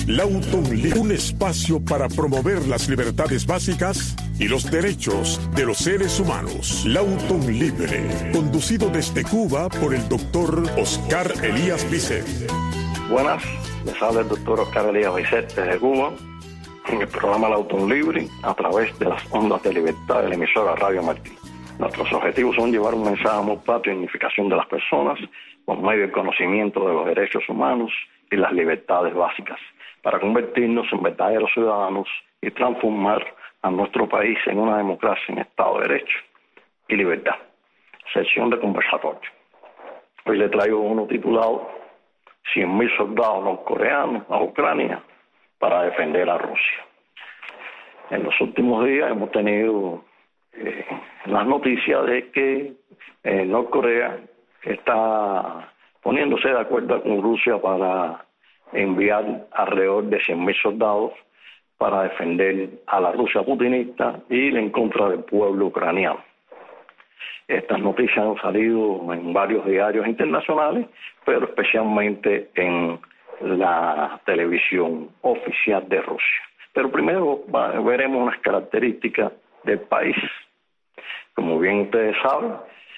Lauton Libre, un espacio para promover las libertades básicas y los derechos de los seres humanos. Lauton Libre, conducido desde Cuba por el doctor Oscar Elías Bisset. Buenas, les habla el doctor Oscar Elías Bisset desde Cuba, en el programa Lauton Libre, a través de las ondas de libertad de la emisora Radio Martí. Nuestros objetivos son llevar un mensaje de amor patrio y unificación de las personas por medio del conocimiento de los derechos humanos y las libertades básicas, para convertirnos en verdaderos ciudadanos y transformar a nuestro país en una democracia en Estado de Derecho y libertad. Sección de conversatorio. Hoy le traigo uno titulado 100.000 soldados norcoreanos a Ucrania para defender a Rusia. En los últimos días hemos tenido las noticias de que Norcorea está poniéndose de acuerdo con Rusia para enviar alrededor de 100.000 soldados para defender a la Rusia putinista y ir en contra del pueblo ucraniano. Estas noticias han salido en varios diarios internacionales, pero especialmente en la televisión oficial de Rusia. Pero primero veremos unas características del país. Como bien ustedes saben,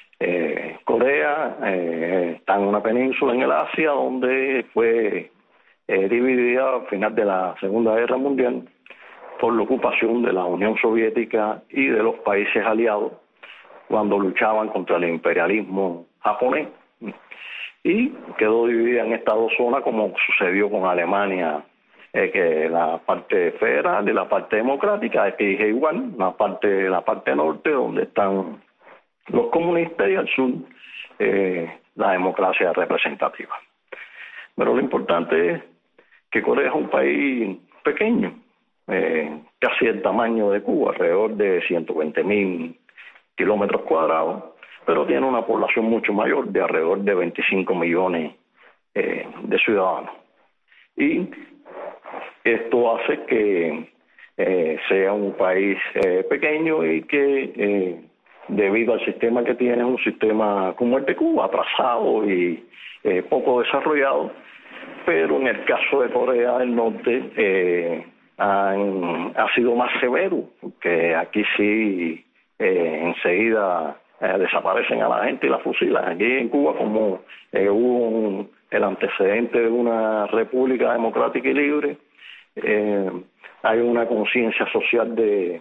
Corea está en una península en el Asia donde fue dividida al final de la Segunda Guerra Mundial por la ocupación de la Unión Soviética y de los países aliados cuando luchaban contra el imperialismo japonés, y quedó dividida en estas dos zonas, como sucedió con Alemania, que la parte federal y la parte democrática, que es igual, la parte norte donde están los comunistas y al sur la democracia representativa. Pero lo importante es que Corea es un país pequeño, casi el tamaño de Cuba, alrededor de 120.000 kilómetros cuadrados, pero tiene una población mucho mayor, de alrededor de 25 millones de ciudadanos. Y esto hace que sea un país pequeño y que debido al sistema que tiene, un sistema como el de Cuba, atrasado y poco desarrollado, pero en el caso de Corea del Norte ha sido más severo, porque aquí sí enseguida desaparecen a la gente y la fusilan. Aquí en Cuba, como hubo el antecedente de una república democrática y libre, hay una conciencia social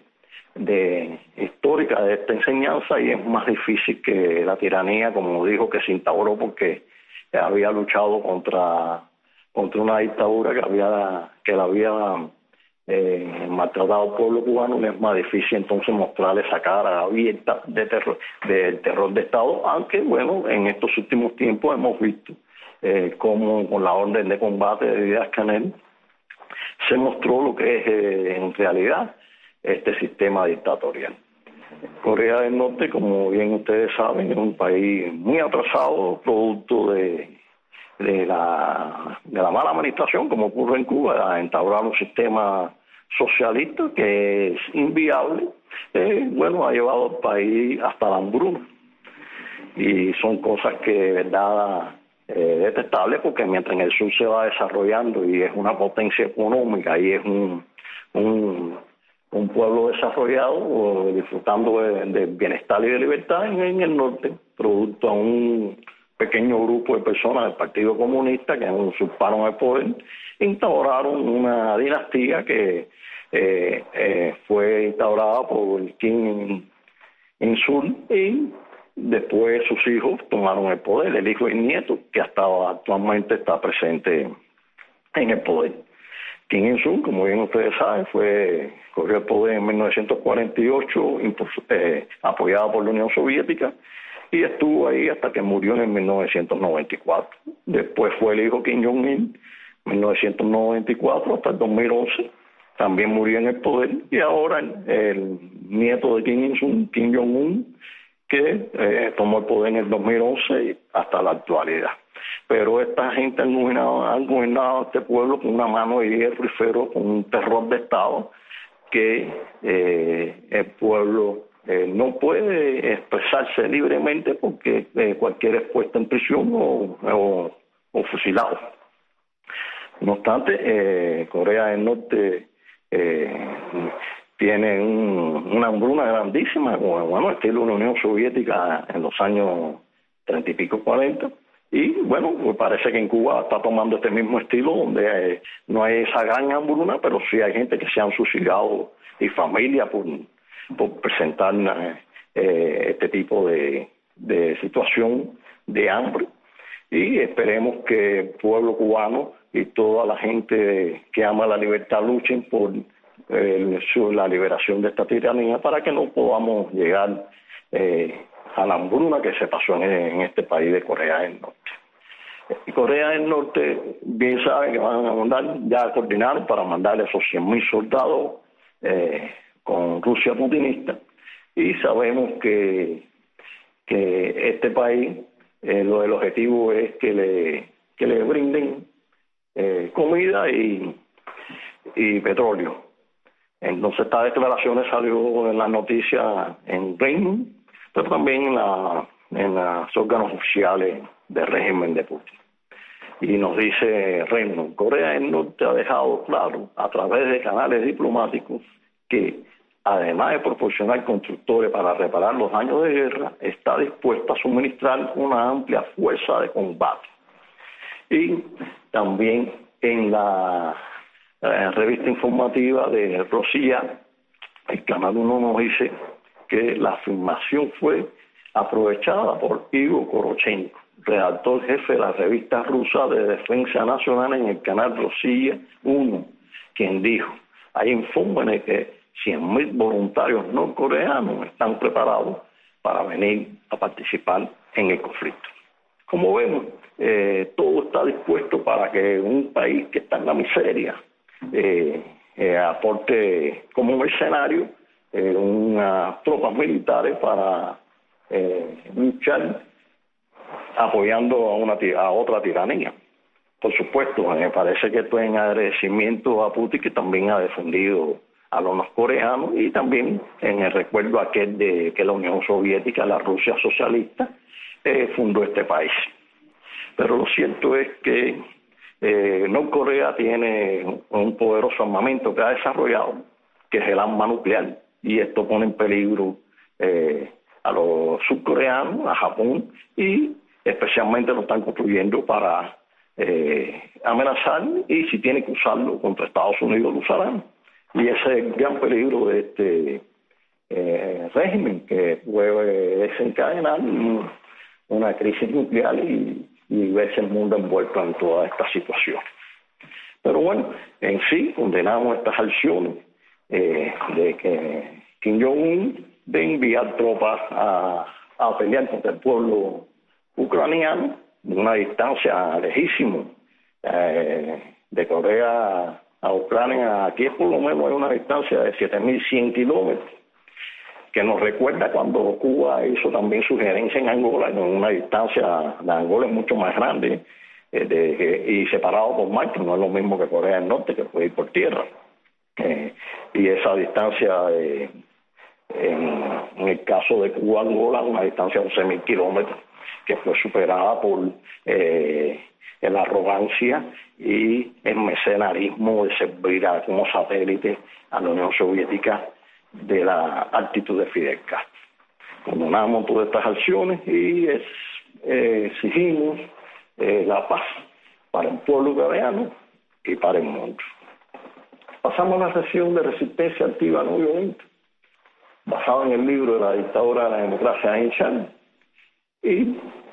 histórica de esta enseñanza, y es más difícil que la tiranía, como dijo, que se instauró porque había luchado contra una dictadura que la había maltratado al pueblo cubano. Es más difícil entonces mostrarle esa cara abierta del terror de Estado, aunque bueno, en estos últimos tiempos hemos visto cómo con la orden de combate de Díaz-Canel se mostró lo que es en realidad este sistema dictatorial. Corea del Norte, como bien ustedes saben, es un país muy atrasado, producto de la mala administración, como ocurre en Cuba, a instaurar un sistema socialista que es inviable. Ha llevado al país hasta la hambruna, y son cosas que de verdad detestables, porque mientras en el sur se va desarrollando y es una potencia económica y es un pueblo desarrollado, disfrutando de bienestar y de libertad, en el norte, producto a un pequeño grupo de personas del Partido Comunista que usurparon el poder, instauraron una dinastía que fue instaurada por Kim Il-sung, y después sus hijos tomaron el poder, el hijo y el nieto, que actualmente está presente en el poder. Kim Il-sung, como bien ustedes saben, cogió el poder en 1948, apoyado por la Unión Soviética, y estuvo ahí hasta que murió en 1994. Después fue el hijo Kim Jong-il, 1994 hasta el 2011, también murió en el poder, y ahora el nieto de Kim Il-sung, Kim Jong-un, que tomó el poder en el 2011 hasta la actualidad. Pero esta gente han gobernado a este pueblo con una mano de hierro y ferro, con un terror de Estado que el pueblo no puede expresarse libremente, porque cualquiera es puesto en prisión o fusilado. No obstante, Corea del Norte tiene una hambruna grandísima, bueno, estilo de la Unión Soviética en los años 30 y pico, 40. Y bueno, pues parece que en Cuba está tomando este mismo estilo, donde no hay esa gran hambruna, pero sí hay gente que se han suicidado y familia por presentar este tipo de situación de hambre. Y esperemos que el pueblo cubano y toda la gente que ama la libertad luchen por la liberación de esta tiranía, para que no podamos llegar a la hambruna que se pasó en este país de Corea del Norte. Y Corea del Norte bien sabe que van a mandar, ya coordinaron para mandarle esos 100.000 soldados con Rusia putinista, y sabemos que este país, el objetivo es que le brinden comida y petróleo. Entonces, estas declaraciones salió en las noticias en Reino, pero también en los órganos oficiales del régimen de Putin. Y nos dice Reino, Corea del Norte ha dejado claro a través de canales diplomáticos que, además de proporcionar constructores para reparar los daños de guerra, está dispuesta a suministrar una amplia fuerza de combate. Y también en la revista informativa de Rossiya, el Canal 1 nos dice que la afirmación fue aprovechada por Igor Korochenko, redactor jefe de la revista rusa de defensa nacional, en el canal Rossiya 1, quien dijo: hay informes de que 100.000 voluntarios norcoreanos están preparados para venir a participar en el conflicto. Como vemos, todo está dispuesto para que un país que está en la miseria aporte como mercenario unas tropas militares para luchar apoyando a otra tiranía. Por supuesto, me parece que esto es en agradecimiento a Putin, que también ha defendido a los norcoreanos, y también en el recuerdo aquel de que la Unión Soviética, la Rusia socialista, fundó este país. Pero lo cierto es que Norcorea tiene un poderoso armamento que ha desarrollado, que es el arma nuclear, y esto pone en peligro a los surcoreanos, a Japón, y especialmente lo están construyendo para amenazar, y si tiene que usarlo contra Estados Unidos lo usarán. Y ese es el gran peligro de este régimen, que puede desencadenar una crisis nuclear y verse el mundo envuelto en toda esta situación. Pero bueno, en sí condenamos estas acciones de que Kim Jong-un de enviar tropas a pelear contra el pueblo ucraniano de una distancia lejísima de Corea a Ucrania. Aquí por lo menos hay una distancia de 7.100 kilómetros, que nos recuerda cuando Cuba hizo también su gerencia en Angola, en una distancia de Angola es mucho más grande y separado por mar, que no es lo mismo que Corea del Norte, que puede ir por tierra. Y esa distancia, en el caso de Cuba-Angola, una distancia de 11.000 kilómetros, que fue superada por la arrogancia y el mercenarismo de servir como satélite a la Unión Soviética de la actitud de Fidel Castro. Condenamos todas estas acciones y exigimos la paz para el pueblo coreano y para el mundo. Pasamos a la sesión de resistencia activa no violenta, basado en el libro de la dictadura de la democracia de Chang. Y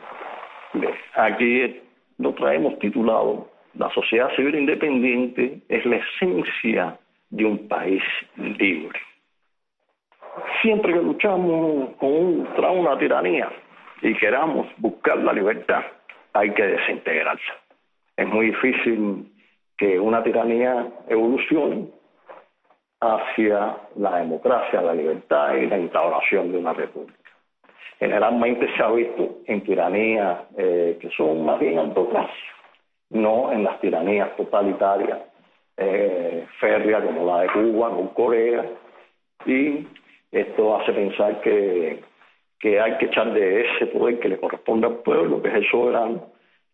aquí lo traemos titulado: la sociedad civil independiente es la esencia de un país libre. Siempre que luchamos contra una tiranía y queramos buscar la libertad, hay que desintegrarse. Es muy difícil que una tiranía evolucione hacia la democracia, la libertad y la instauración de una república. Generalmente se ha visto en tiranías que son más bien autocracias, no en las tiranías totalitarias férreas como la de Cuba, Norcorea, y esto hace pensar que hay que echar de ese poder que le corresponde al pueblo, que es el soberano,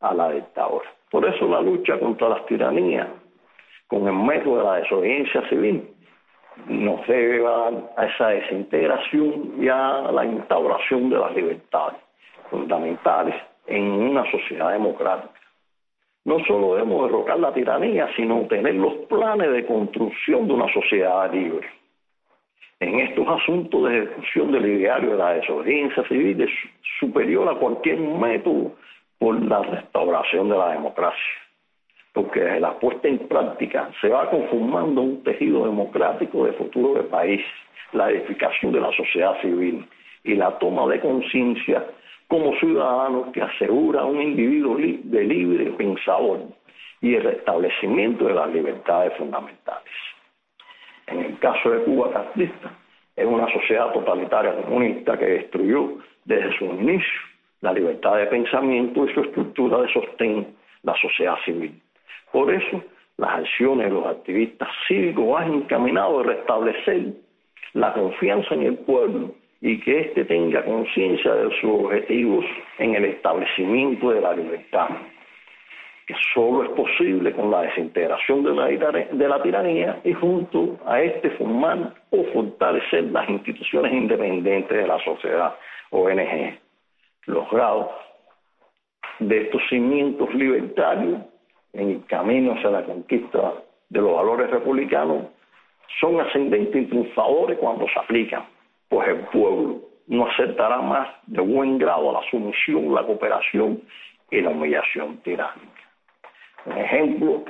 a la dictadura. Por eso la lucha contra las tiranías, con el método de la desobediencia civil, nos debe llevar a esa desintegración y a la instauración de las libertades fundamentales en una sociedad democrática. No solo debemos derrocar la tiranía, sino tener los planes de construcción de una sociedad libre. En estos asuntos de ejecución del ideario de la desobediencia civil es superior a cualquier método por la restauración de la democracia, porque desde la puesta en práctica se va conformando un tejido democrático de futuro del país, la edificación de la sociedad civil y la toma de conciencia como ciudadanos que asegura un individuo de libre pensador y el restablecimiento de las libertades fundamentales. En el caso de Cuba castrista, es una sociedad totalitaria comunista que destruyó desde su inicio la libertad de pensamiento y su estructura de sostén, la sociedad civil. Por eso, las acciones de los activistas cívicos van encaminadas a restablecer la confianza en el pueblo y que éste tenga conciencia de sus objetivos en el establecimiento de la libertad, que solo es posible con la desintegración de la tiranía y junto a este formar o fortalecer las instituciones independientes de la sociedad, ONG. Los grados de estos cimientos libertarios en el camino hacia la conquista de los valores republicanos son ascendentes y triunfadores cuando se aplican, pues el pueblo no aceptará más de buen grado la sumisión, la cooperación y la humillación tiránica. Un ejemplo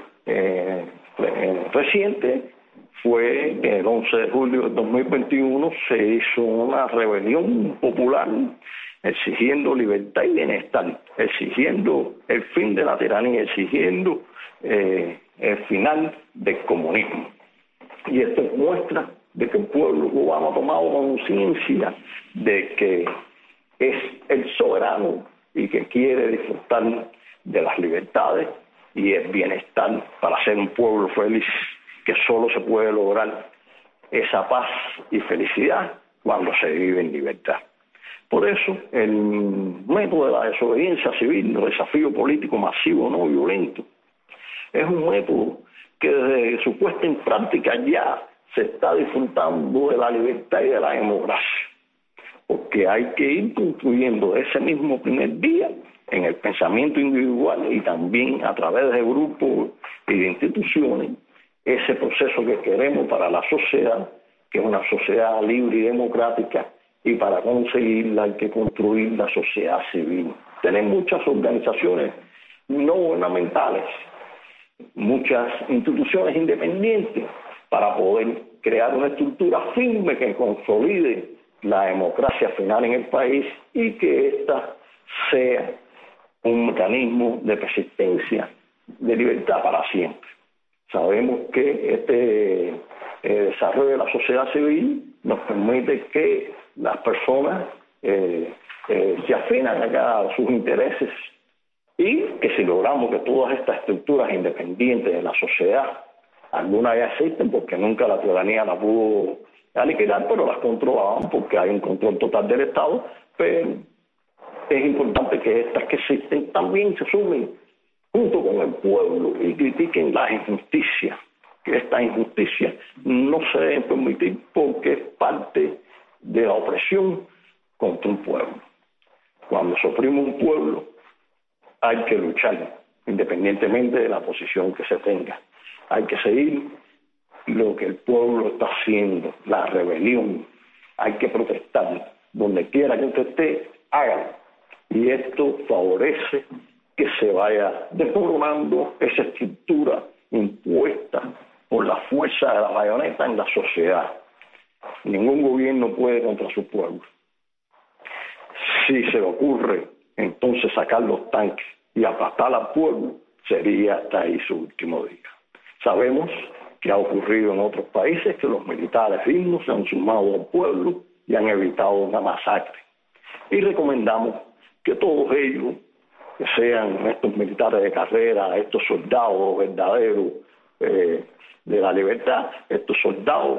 reciente fue que el 11 de julio de 2021 se hizo una rebelión popular exigiendo libertad y bienestar, exigiendo el fin de la tiranía, exigiendo el final del comunismo. Y esto muestra de que el pueblo cubano ha tomado conciencia de que es el soberano y que quiere disfrutar de las libertades y el bienestar para ser un pueblo feliz, que solo se puede lograr esa paz y felicidad cuando se vive en libertad. Por eso, el método de la desobediencia civil, el desafío político masivo no violento, es un método que desde su puesta en práctica ya se está disfrutando de la libertad y de la democracia, porque hay que ir construyendo ese mismo primer día en el pensamiento individual y también a través de grupos y de instituciones ese proceso que queremos para la sociedad, que es una sociedad libre y democrática, y para conseguirla hay que construir la sociedad civil. Tener muchas organizaciones no gubernamentales, muchas instituciones independientes para poder crear una estructura firme que consolide la democracia final en el país y que ésta sea un mecanismo de persistencia, de libertad para siempre. Sabemos que este desarrollo de la sociedad civil nos permite que las personas se afinan a sus intereses y que si logramos que todas estas estructuras independientes de la sociedad, algunas ya existen porque nunca la ciudadanía la pudo liquidar, pero las controlaban porque hay un control total del Estado, pero es importante que estas que existen también se sumen junto con el pueblo y critiquen las injusticias, que estas injusticias no se deben permitir porque es parte de la opresión contra un pueblo. Cuando se oprime un pueblo hay que luchar, independientemente de la posición que se tenga. Hay que seguir lo que el pueblo está haciendo, la rebelión. Hay que protestar. Donde quiera que usted esté, hágalo. Y esto favorece que se vaya desmoronando esa estructura impuesta por la fuerza de la bayoneta en la sociedad. Ningún gobierno puede contra su pueblo. Si se le ocurre entonces sacar los tanques y aplastar al pueblo, sería hasta ahí su último día. Sabemos que ha ocurrido en otros países que los militares dignos se han sumado al pueblo y han evitado una masacre. Y recomendamos que todos ellos, que sean estos militares de carrera, estos soldados verdaderos de la libertad, estos soldados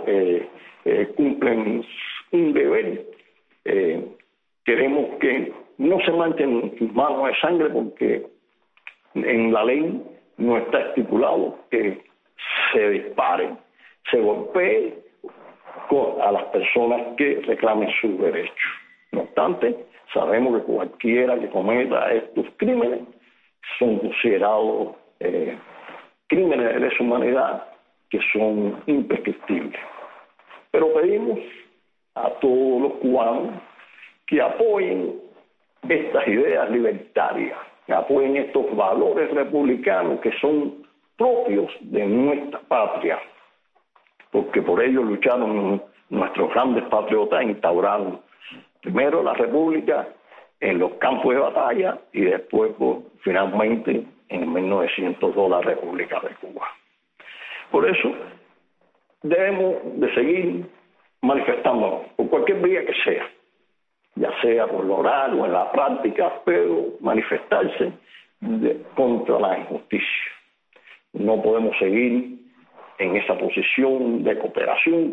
cumplen un deber. Queremos que no se manchen sus manos de sangre porque En la ley no está estipulado que se dispare, se golpee a las personas que reclamen sus derechos. No obstante, sabemos que cualquiera que cometa estos crímenes son considerados crímenes de lesa humanidad que son imprescriptibles. Pero pedimos a todos los cubanos que apoyen estas ideas libertarias, que apoyen estos valores republicanos que son propios de nuestra patria, porque por ello lucharon nuestros grandes patriotas, instauraron primero la república en los campos de batalla y después finalmente en 1902 la República de Cuba. Por eso debemos de seguir manifestándonos por cualquier vía que sea, ya sea por lo oral o en la práctica, pero manifestarse contra la injusticia. No podemos seguir en esa posición de cooperación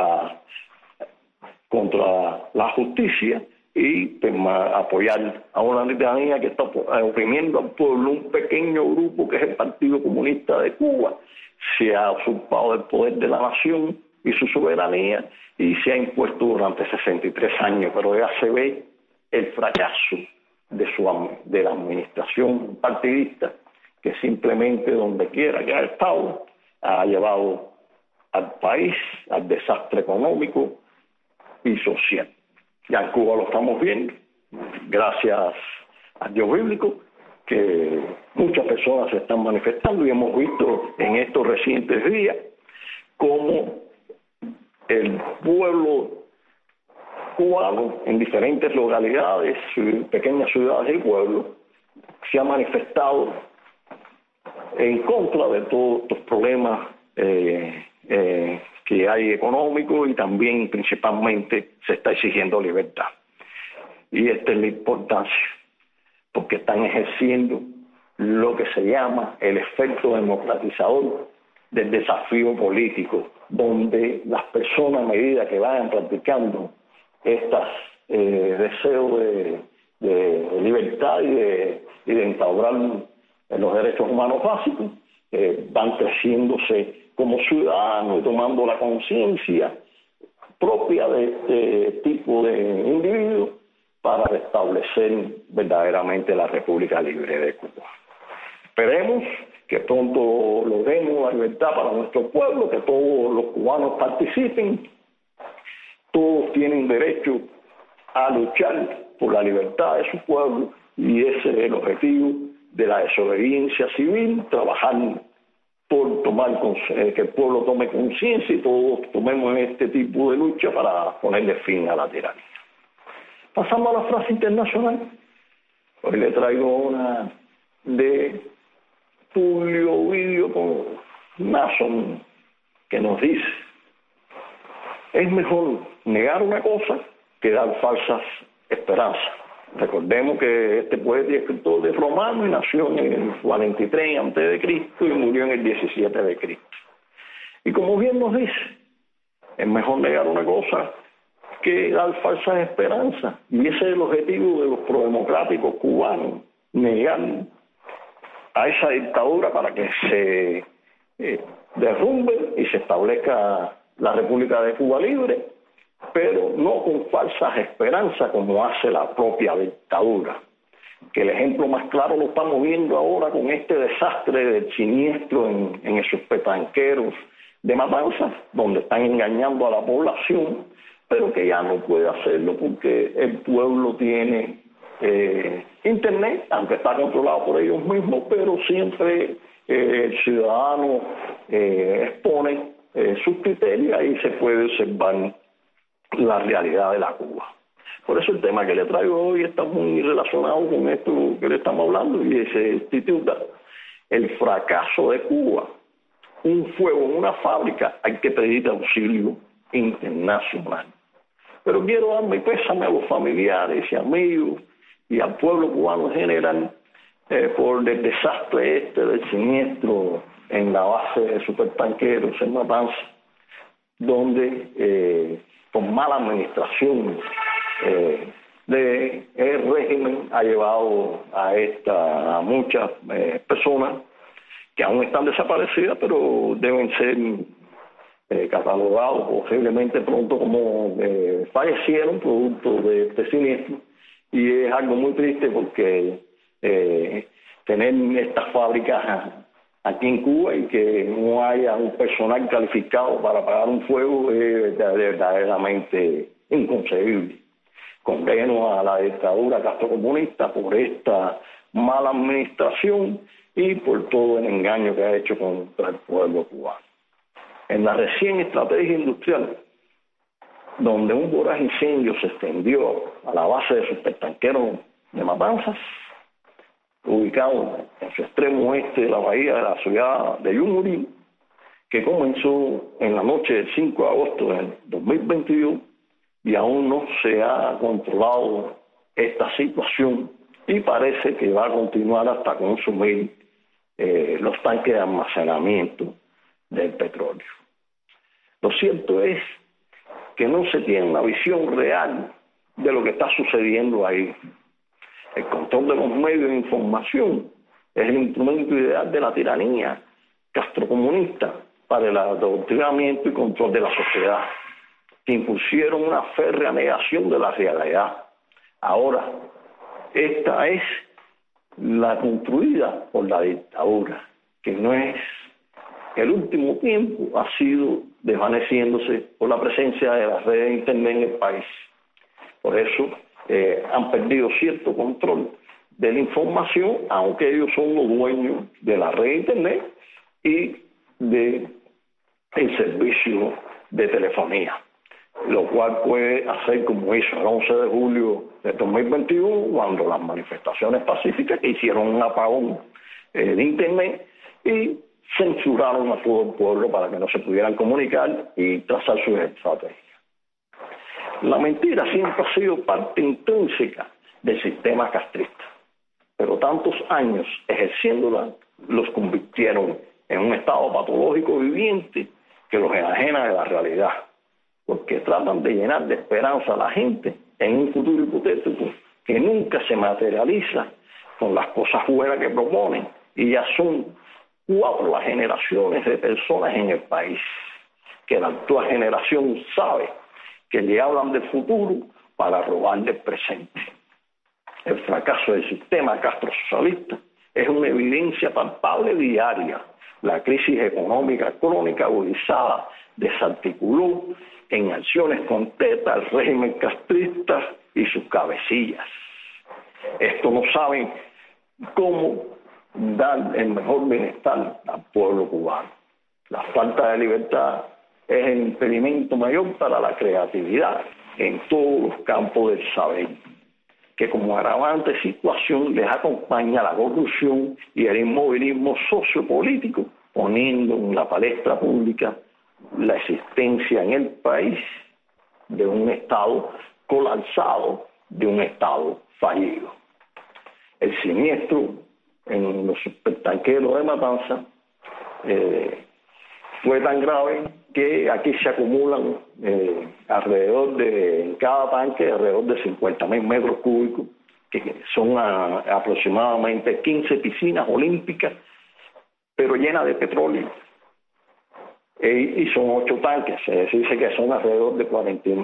contra la justicia y apoyar a una tiranía que está oprimiendo al pueblo. Un pequeño grupo que es el Partido Comunista de Cuba se ha usurpado el poder de la nación y su soberanía y se ha impuesto durante 63 años, pero ya se ve el fracaso de la administración partidista, que simplemente donde quiera que ha estado ha llevado al país al desastre económico y social. Ya en Cuba lo estamos viendo, gracias al Dios bíblico, que muchas personas se están manifestando y hemos visto en estos recientes días cómo el pueblo cubano en diferentes localidades, pequeñas ciudades y pueblos, se ha manifestado en contra de todos estos problemas que hay económicos y también principalmente se está exigiendo libertad. Y esta es la importancia, porque están ejerciendo lo que se llama el efecto democratizador del desafío político, donde las personas a medida que vayan practicando estos deseos de libertad y de instaurar los derechos humanos básicos, van creciéndose como ciudadanos y tomando la conciencia propia de este tipo de individuos para restablecer verdaderamente la República Libre de Cuba. Esperemos que pronto logremos la libertad para nuestro pueblo, que todos los cubanos participen. Todos tienen derecho a luchar por la libertad de su pueblo y ese es el objetivo de la desobediencia civil, trabajar por que el pueblo tome conciencia y todos tomemos este tipo de lucha para ponerle fin a la tiranía. Pasamos a la frase internacional. Hoy le traigo una de Publio Ovidio Nason que nos dice: es mejor negar una cosa que dar falsas esperanzas. Recordemos que este poeta y escritor de Romano nació en el 43 a.C. y murió en el 17 de Cristo. Y como bien nos dice, es mejor negar una cosa que dar falsas esperanzas. Y ese es el objetivo de los prodemocráticos cubanos, negar a esa dictadura para que se derrumbe y se establezca la República de Cuba libre, pero no con falsas esperanzas como hace la propia dictadura. Que el ejemplo más claro lo estamos viendo ahora con este desastre del siniestro en esos petanqueros de Matanzas, donde están engañando a la población, pero que ya no puede hacerlo porque el pueblo tiene internet, aunque está controlado por ellos mismos, pero siempre el ciudadano expone sus criterios y se puede observar la realidad de la Cuba. Por eso el tema que le traigo hoy está muy relacionado con esto que le estamos hablando y se titula El fracaso de Cuba. Un fuego en una fábrica, hay que pedir auxilio internacional. Pero quiero dar mi pésame a los familiares y amigos y al pueblo cubano en general por el desastre del siniestro en la base de supertanqueros en Matanzas, donde con mala administración el régimen ha llevado a muchas personas que aún están desaparecidas, pero deben ser catalogados posiblemente pronto como fallecieron producto de este siniestro. Y es algo muy triste porque tener estas fábricas aquí en Cuba y que no haya un personal calificado para apagar un fuego es verdaderamente inconcebible. Condeno a la dictadura castrocomunista por esta mala administración y por todo el engaño que ha hecho contra el pueblo cubano. En la recién estrategia industrial, donde un voraz incendio se extendió a la base de supertanqueros de Matanzas, ubicado en su extremo oeste de la bahía de la ciudad de Yumurí, que comenzó en la noche del 5 de agosto del 2022 y aún no se ha controlado esta situación y parece que va a continuar hasta consumir los tanques de almacenamiento del petróleo. Lo cierto es que no se tiene una visión real de lo que está sucediendo ahí. El control de los medios de información es el instrumento ideal de la tiranía castrocomunista para el adoctrinamiento y control de la sociedad, que impusieron una férrea negación de la realidad. Ahora, esta es la construida por la dictadura, que no es. El último tiempo ha sido desvaneciéndose por la presencia de las redes de Internet en el país. Por eso han perdido cierto control de la información, aunque ellos son los dueños de la red de Internet y del servicio de telefonía, lo cual puede hacer como hizo el 11 de julio de 2021, cuando las manifestaciones pacíficas hicieron un apagón de Internet y censuraron a todo el pueblo para que no se pudieran comunicar y trazar sus estrategias. La mentira siempre ha sido parte intrínseca del sistema castrista, pero tantos años ejerciéndola los convirtieron en un estado patológico viviente que los enajena de la realidad, porque tratan de llenar de esperanza a la gente en un futuro hipotético que nunca se materializa con las cosas buenas que proponen, y ya son 4 las generaciones de personas en el país que la actual generación sabe que le hablan del futuro para robar del presente. El fracaso del sistema castrosocialista es una evidencia palpable diaria. La crisis económica crónica agudizada desarticuló en acciones concretas al régimen castrista y sus cabecillas. Estos no saben cómo dar el mejor bienestar al pueblo cubano. La falta de libertad es el impedimento mayor para la creatividad en todos los campos del saber, que como agravante situación les acompaña la corrupción y el inmovilismo sociopolítico, poniendo en la palestra pública la existencia en el país de un Estado colapsado, de un Estado fallido. El siniestro en los supertanqueros de Matanzas fue tan grave que aquí se acumulan en cada tanque alrededor de 50.000 metros cúbicos, que son aproximadamente 15 piscinas olímpicas, pero llenas de petróleo. Y son 8 tanques, se dice que son alrededor de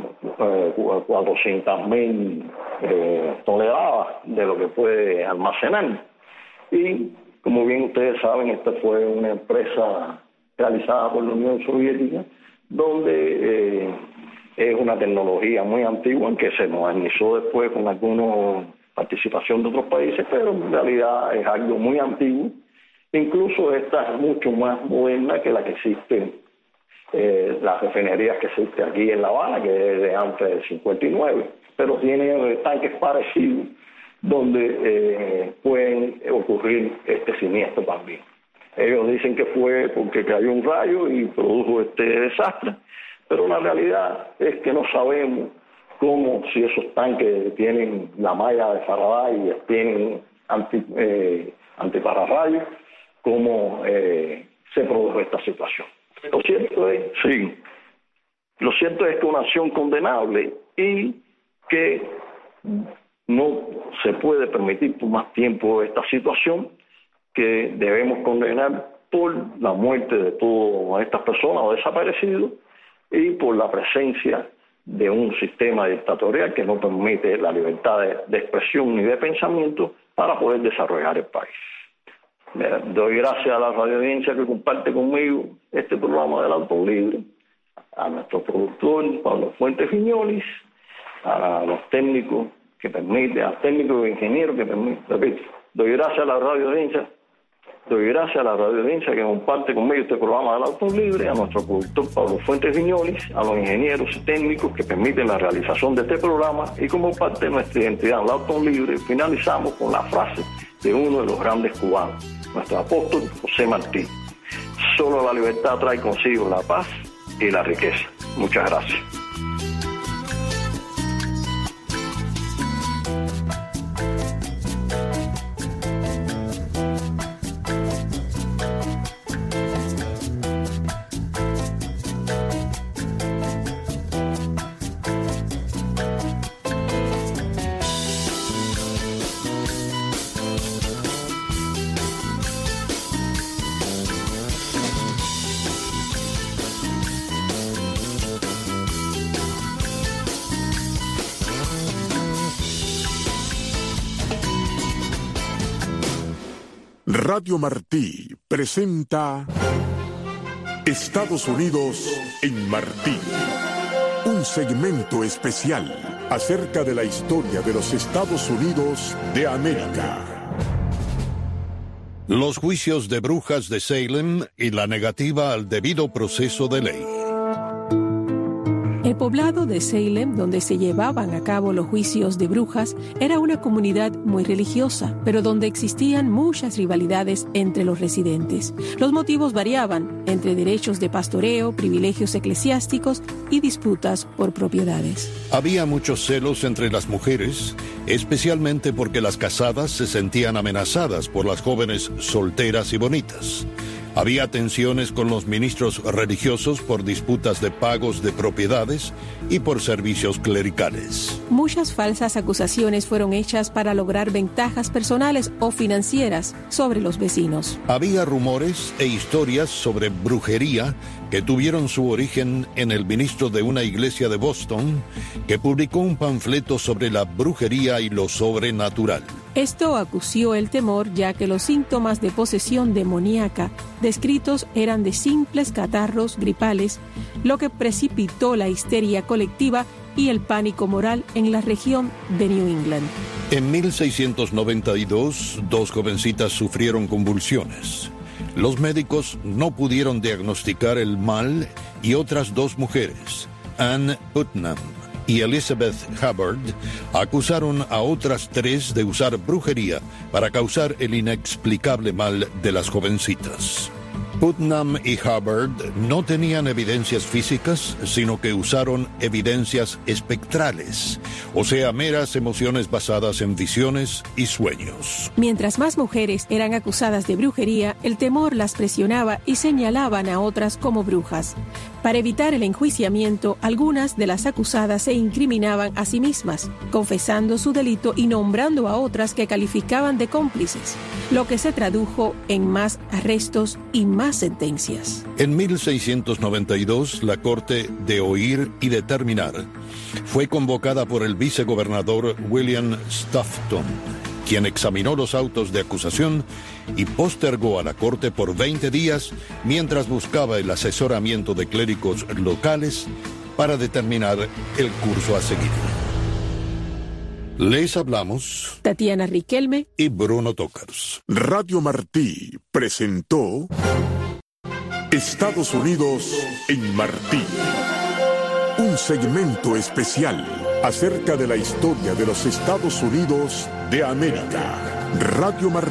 400.000 toneladas de lo que puede almacenar. Y como bien ustedes saben, esta fue una empresa realizada por la Unión Soviética, donde es una tecnología muy antigua que se modernizó después con alguna participación de otros países, pero en realidad es algo muy antiguo. Incluso esta es mucho más moderna que la que existe, las refinerías que existe aquí en La Habana, que es de antes del 59, pero tiene tanques parecidos donde pueden ocurrir este siniestro también. Ellos dicen que fue porque cayó un rayo y produjo este desastre, pero la realidad es que no sabemos cómo, si esos tanques tienen la malla de Faraday y tienen antipararrayos, cómo se produjo esta situación. Lo cierto es que una acción condenable y que No se puede permitir por más tiempo esta situación, que debemos condenar por la muerte de todas estas personas o desaparecidos y por la presencia de un sistema dictatorial que no permite la libertad de expresión ni de pensamiento para poder desarrollar el país. Doy gracias a la radioaudiencia que comparte conmigo este programa del Auto Libre, a nuestro productor Pablo Fuentes Viñolis, a los técnicos que permiten, a los técnicos e ingenieros que permiten. Repito, doy gracias a la radioaudiencia que comparte conmigo este programa del Auto Libre, a nuestro productor Pablo Fuentes Viñolis, a los ingenieros y técnicos que permiten la realización de este programa, y como parte de nuestra identidad el Auto Libre, finalizamos con la frase de uno de los grandes cubanos, nuestro apóstol José Martí: solo la libertad trae consigo la paz y la riqueza. Muchas gracias. Radio Martí presenta Estados Unidos en Martí, un segmento especial acerca de la historia de los Estados Unidos de América. Los juicios de brujas de Salem y la negativa al debido proceso de ley. El poblado de Salem, donde se llevaban a cabo los juicios de brujas, era una comunidad muy religiosa, pero donde existían muchas rivalidades entre los residentes. Los motivos variaban entre derechos de pastoreo, privilegios eclesiásticos y disputas por propiedades. Había muchos celos entre las mujeres, especialmente porque las casadas se sentían amenazadas por las jóvenes solteras y bonitas. Había tensiones con los ministros religiosos por disputas de pagos de propiedades y por servicios clericales. Muchas falsas acusaciones fueron hechas para lograr ventajas personales o financieras sobre los vecinos. Había rumores e historias sobre brujería que tuvieron su origen en el ministro de una iglesia de Boston, que publicó un panfleto sobre la brujería y lo sobrenatural. Esto acució el temor, ya que los síntomas de posesión demoníaca descritos eran de simples catarros gripales, lo que precipitó la histeria colectiva y el pánico moral en la región de New England. En 1692, 2 jovencitas sufrieron convulsiones. Los médicos no pudieron diagnosticar el mal y otras 2 mujeres, Anne Putnam y Elizabeth Hubbard, acusaron a otras 3 de usar brujería para causar el inexplicable mal de las jovencitas. Putnam y Hubbard no tenían evidencias físicas, sino que usaron evidencias espectrales, o sea, meras emociones basadas en visiones y sueños. Mientras más mujeres eran acusadas de brujería, el temor las presionaba y señalaban a otras como brujas. Para evitar el enjuiciamiento, algunas de las acusadas se incriminaban a sí mismas, confesando su delito y nombrando a otras que calificaban de cómplices, lo que se tradujo en más arrestos y más sentencias. En 1692, la Corte de Oír y Determinar fue convocada por el vicegobernador William Stoughton, quien examinó los autos de acusación y postergó a la Corte por 20 días mientras buscaba el asesoramiento de clérigos locales para determinar el curso a seguir. Les hablamos Tatiana Riquelme y Bruno Tocars. Radio Martí presentó Estados Unidos en Martí, un segmento especial acerca de la historia de los Estados Unidos de América. Radio Martí.